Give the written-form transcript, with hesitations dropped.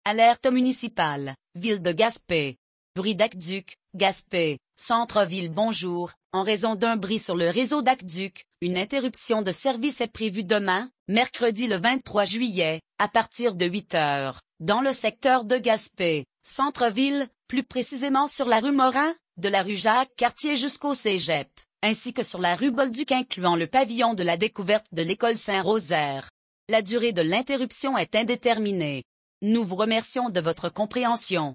Alerte municipale, ville de Gaspé. Bruit d'aqueduc, Gaspé, centre-ville bonjour. En raison d'un bris sur le réseau d'aqueduc, une interruption de service est prévue demain, mercredi le 23 juillet, à partir de 8 heures, dans le secteur de Gaspé, centre-ville, plus précisément sur la rue Morin, de la rue Jacques-Cartier jusqu'au Cégep, ainsi que sur la rue Bolduc incluant le pavillon de la découverte de l'école Saint-Rosaire. La durée de l'interruption est indéterminée. Nous vous remercions de votre compréhension.